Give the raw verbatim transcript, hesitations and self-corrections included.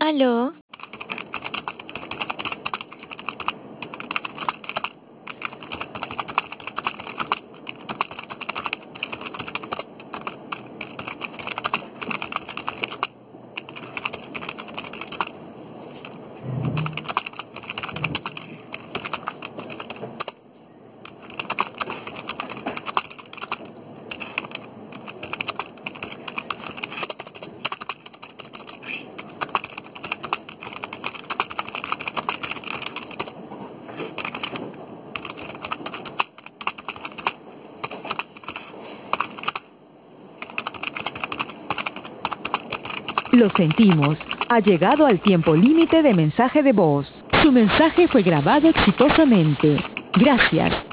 ¿Aló? Lo sentimos. Ha llegado al tiempo límite de mensaje de voz. Su mensaje fue grabado exitosamente. Gracias.